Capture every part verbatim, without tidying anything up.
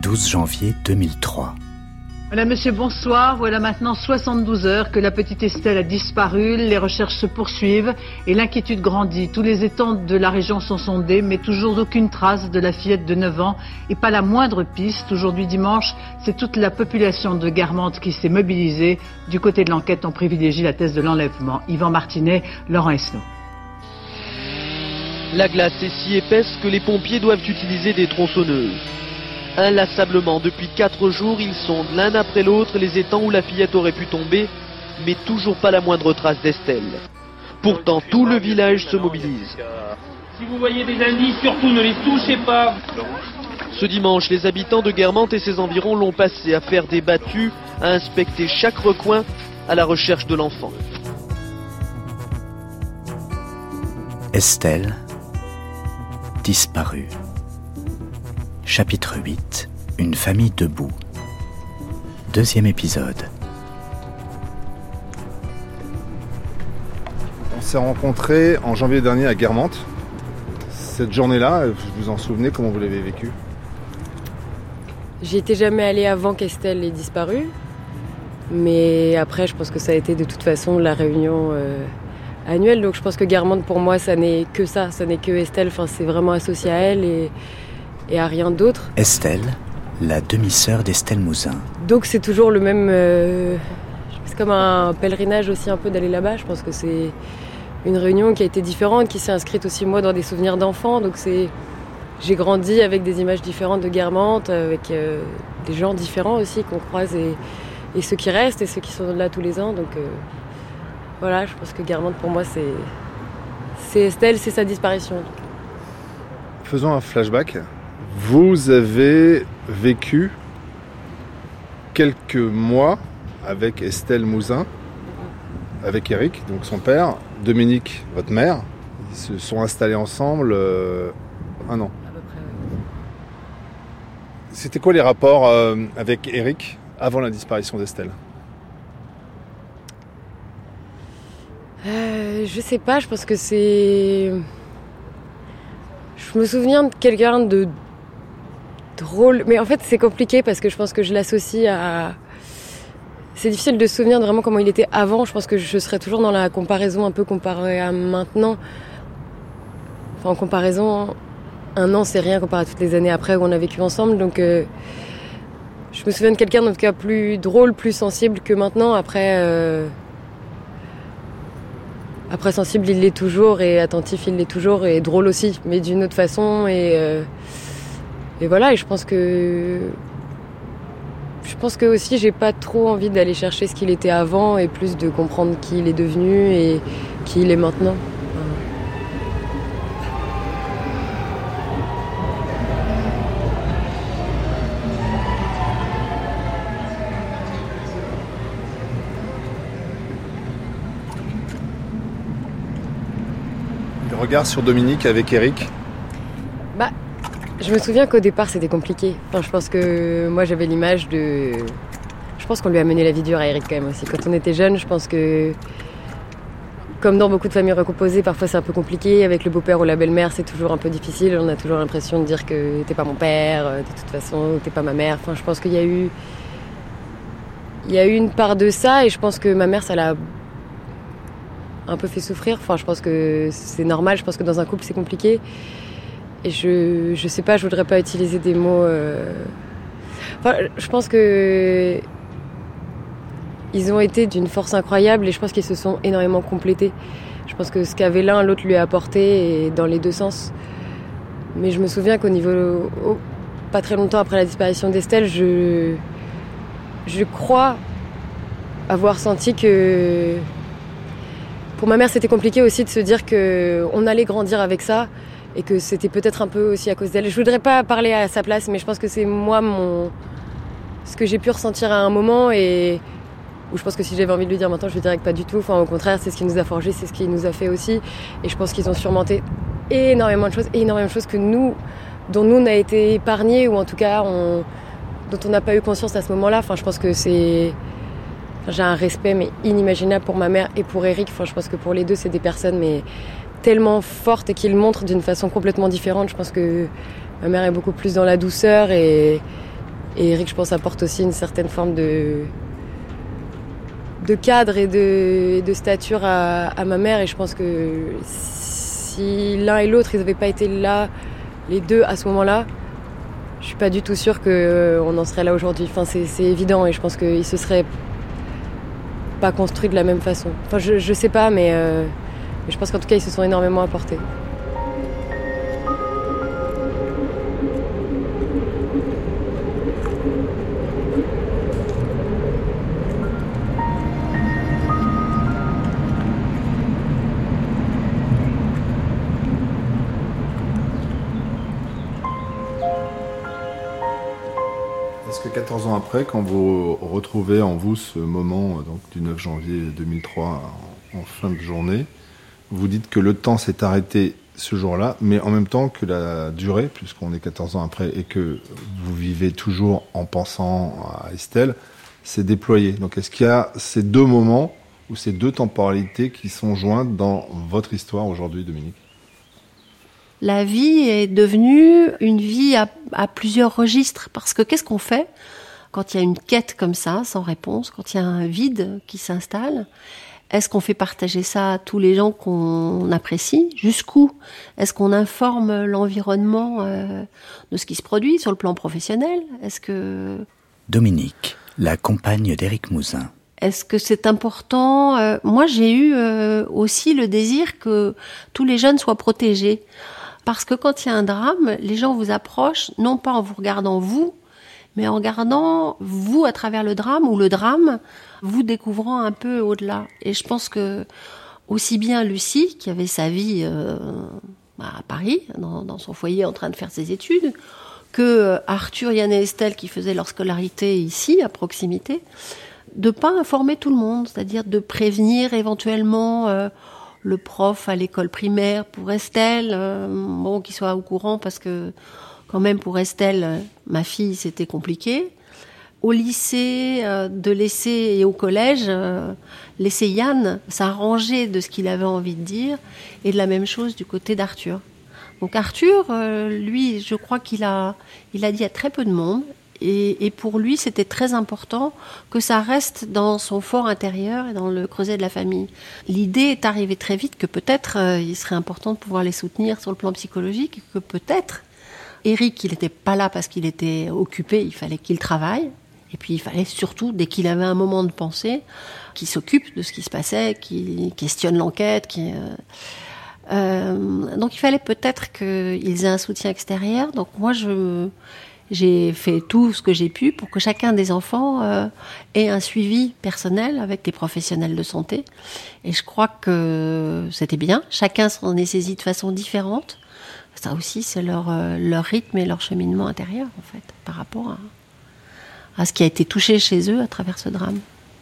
douze janvier deux mille trois. Madame, monsieur, bonsoir. Voilà maintenant soixante-douze heures que la petite Estelle a disparu. Les recherches se poursuivent et l'inquiétude grandit. Tous les étangs de la région sont sondés, mais toujours aucune trace de la fillette de neuf ans et pas la moindre piste. Aujourd'hui dimanche, c'est toute la population de Guermantes qui s'est mobilisée. Du côté de l'enquête, on privilégie la thèse de l'enlèvement. Yvan Martinet, Laurent Esnault. La glace est si épaisse que les pompiers doivent utiliser des tronçonneuses. Inlassablement, depuis quatre jours, ils sondent l'un après l'autre les étangs où la fillette aurait pu tomber, mais toujours pas la moindre trace d'Estelle. Pourtant, tout le village se mobilise. Si vous voyez des indices, surtout ne les touchez pas. Ce dimanche, les habitants de Guermantes et ses environs l'ont passé à faire des battues, à inspecter chaque recoin à la recherche de l'enfant. Estelle, disparue. Chapitre huit. Une famille debout. Deuxième épisode. On s'est rencontrés en janvier dernier à Guermantes. Cette journée-là, vous vous en souvenez, comment vous l'avez vécue ? J'y étais jamais allée avant qu'Estelle ait disparu. Mais après, je pense que ça a été de toute façon la réunion euh, annuelle. Donc je pense que Guermantes, pour moi, ça n'est que ça. Ça n'est que Estelle. Enfin, c'est vraiment associé à elle et... et à rien d'autre. Estelle, la demi-sœur d'Estelle Mouzin. Donc c'est toujours le même... Euh, c'est comme un pèlerinage aussi un peu d'aller là-bas. Je pense que c'est une réunion qui a été différente, qui s'est inscrite aussi moi dans des souvenirs d'enfants. Donc c'est... J'ai grandi avec des images différentes de Guermantes, avec euh, des gens différents aussi qu'on croise et, et ceux qui restent et ceux qui sont là tous les ans. Donc euh, voilà, je pense que Guermantes pour moi c'est, c'est Estelle, c'est sa disparition. Faisons un flashback. Vous avez vécu quelques mois avec Estelle Mouzin, avec Eric, donc son père, Dominique, votre mère. Ils se sont installés ensemble euh, un an. À peu près, oui. C'était quoi les rapports euh, avec Eric avant la disparition d'Estelle ? euh, Je sais pas, je pense que c'est... Je me souviens de quelqu'un de drôle, mais en fait c'est compliqué parce que je pense que je l'associe à... C'est difficile de se souvenir de vraiment comment il était avant, je pense que je serais toujours dans la comparaison un peu comparée à maintenant. Enfin en comparaison, un an c'est rien comparé à toutes les années après où on a vécu ensemble, donc euh, je me souviens de quelqu'un en tout cas plus drôle, plus sensible que maintenant. Après, euh... après sensible il l'est toujours et attentif il l'est toujours et drôle aussi, mais d'une autre façon et... Euh... Et voilà, et je pense que... Je pense que aussi, j'ai pas trop envie d'aller chercher ce qu'il était avant et plus de comprendre qui il est devenu et qui il est maintenant. Le regard sur Dominique avec Eric. Bah... Je me souviens qu'au départ c'était compliqué. Enfin, je pense que moi j'avais l'image de... Je pense qu'on lui a mené la vie dure à Eric quand même aussi. Quand on était jeune, je pense que... Comme dans beaucoup de familles recomposées, parfois c'est un peu compliqué. Avec le beau-père ou la belle-mère, c'est toujours un peu difficile. On a toujours l'impression de dire que t'es pas mon père, de toute façon, t'es pas ma mère. Enfin, je pense qu'il y a eu... Il y a eu une part de ça et je pense que ma mère, ça l'a un peu fait souffrir. Enfin, je pense que c'est normal. Je pense que dans un couple, c'est compliqué. Et je, je sais pas, je voudrais pas utiliser des mots... Euh... Enfin, je pense que... Ils ont été d'une force incroyable et je pense qu'ils se sont énormément complétés. Je pense que ce qu'avait l'un, l'autre lui a apporté et dans les deux sens. Mais je me souviens qu'au niveau... Oh, pas très longtemps après la disparition d'Estelle, je... Je crois avoir senti que... Pour ma mère, c'était compliqué aussi de se dire qu'on allait grandir avec ça. Et que c'était peut-être un peu aussi à cause d'elle. Je voudrais pas parler à sa place, mais je pense que c'est moi mon ce que j'ai pu ressentir à un moment et où je pense que si j'avais envie de lui dire maintenant, je lui dirais que pas du tout. Enfin, au contraire, c'est ce qui nous a forgé, c'est ce qui nous a fait aussi. Et je pense qu'ils ont surmonté énormément de choses, énormément de choses que nous, dont nous on a été épargnés ou en tout cas on, dont on n'a pas eu conscience à ce moment-là. Enfin, je pense que c'est enfin, j'ai un respect mais inimaginable pour ma mère et pour Eric. Enfin, je pense que pour les deux, c'est des personnes mais tellement forte et qui le montre d'une façon complètement différente. Je pense que ma mère est beaucoup plus dans la douceur et, Et Eric, je pense, apporte aussi une certaine forme de, de cadre et de, et de stature à, à ma mère. Et je pense que si l'un et l'autre, ils n'avaient pas été là, les deux, à ce moment-là, je suis pas du tout sûre qu'on en serait là aujourd'hui. Enfin, c'est, c'est évident et je pense qu'ils se seraient pas construits de la même façon. Enfin, je, je sais pas, mais, euh, mais je pense qu'en tout cas, ils se sont énormément apportés. Est-ce que quatorze ans après, quand vous retrouvez en vous ce moment donc, du neuf janvier deux mille trois en, en fin de journée, vous dites que le temps s'est arrêté ce jour-là, mais en même temps que la durée, puisqu'on est quatorze ans après, et que vous vivez toujours en pensant à Estelle, s'est déployé. Donc est-ce qu'il y a ces deux moments ou ces deux temporalités qui sont jointes dans votre histoire aujourd'hui, Dominique ? La vie est devenue une vie à, à plusieurs registres. Parce que qu'est-ce qu'on fait quand il y a une quête comme ça, sans réponse, quand il y a un vide qui s'installe ? Est-ce qu'on fait partager ça à tous les gens qu'on apprécie ? Jusqu'où ? Est-ce qu'on informe l'environnement euh, de ce qui se produit sur le plan professionnel ? Est-ce que... Dominique, la compagne d'Éric Mouzin. Est-ce que c'est important ? euh, Moi, j'ai eu euh, aussi le désir que tous les jeunes soient protégés. Parce que quand il y a un drame, les gens vous approchent, non pas en vous regardant vous, mais en regardant vous à travers le drame, ou le drame, vous découvrant un peu au-delà. Et je pense que aussi bien Lucie, qui avait sa vie euh, à Paris, dans, dans son foyer en train de faire ses études, que Arthur, Yann et Estelle, qui faisaient leur scolarité ici, à proximité, de pas informer tout le monde, c'est-à-dire de prévenir éventuellement... Euh, le prof à l'école primaire pour Estelle, euh, bon, qu'il soit au courant parce que quand même pour Estelle, euh, ma fille, c'était compliqué. Au lycée, euh, de laisser et au collège, euh, laisser Yann s'arranger de ce qu'il avait envie de dire, et de la même chose du côté d'Arthur. Donc Arthur, euh, lui, je crois qu'il a, il a dit à très peu de monde. Et, et pour lui, c'était très important que ça reste dans son fort intérieur et dans le creuset de la famille. L'idée est arrivée très vite que peut-être euh, il serait important de pouvoir les soutenir sur le plan psychologique, et que peut-être Eric, il n'était pas là parce qu'il était occupé, il fallait qu'il travaille. Et puis il fallait surtout, dès qu'il avait un moment de pensée, qu'il s'occupe de ce qui se passait, qu'il questionne l'enquête. Qu'il, euh, euh, donc il fallait peut-être qu'ils aient un soutien extérieur. Donc moi, je... J'ai fait tout ce que j'ai pu pour que chacun des enfants euh, ait un suivi personnel avec des professionnels de santé. Et je crois que c'était bien. Chacun s'en est saisi de façon différente. Ça aussi, c'est leur, euh, leur rythme et leur cheminement intérieur, en fait, par rapport à, à ce qui a été touché chez eux à travers ce drame.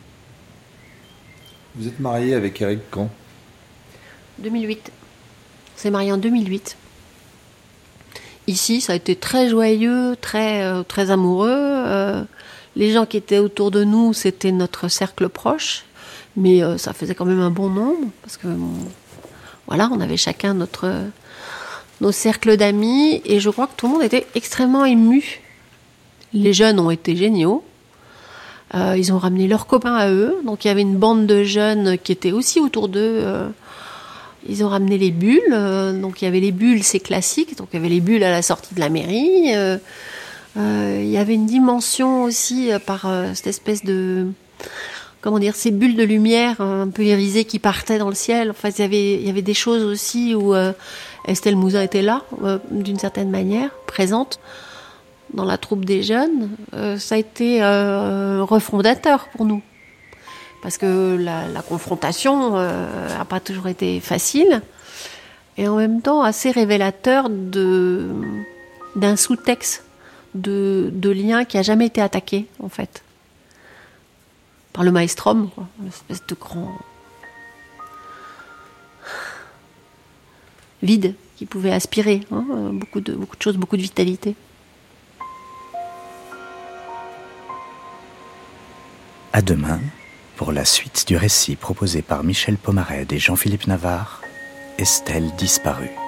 Vous êtes mariée avec Eric quand ? deux mille huit. On s'est mariés en deux mille huit. Ici, ça a été très joyeux, très, euh, très amoureux. Euh, les gens qui étaient autour de nous, c'était notre cercle proche. Mais euh, ça faisait quand même un bon nombre. Parce que, bon, voilà, on avait chacun notre, nos cercles d'amis. Et je crois que tout le monde était extrêmement ému. Les jeunes ont été géniaux. Euh, ils ont ramené leurs copains à eux. Donc il y avait une bande de jeunes qui étaient aussi autour d'eux. Euh, Ils ont ramené les bulles, euh, donc il y avait les bulles, c'est classique, donc il y avait les bulles à la sortie de la mairie. Euh, euh, il y avait une dimension aussi euh, par euh, cette espèce de, comment dire, ces bulles de lumière euh, un peu irisées qui partaient dans le ciel. Enfin, il y avait, il y avait des choses aussi où euh, Estelle Mouzin était là, euh, d'une certaine manière, présente dans la troupe des jeunes. Euh, ça a été euh, refondateur pour nous. Parce que la, la confrontation n'a euh, pas toujours été facile, et en même temps assez révélateur de, d'un sous-texte de, de lien qui n'a jamais été attaqué, en fait, par le maelstrom, quoi, une espèce de grand vide qui pouvait aspirer hein, beaucoup, de, beaucoup de choses, beaucoup de vitalité. À demain, pour la suite du récit proposé par Michel Pomarède et Jean-Philippe Navarre, Estelle disparue.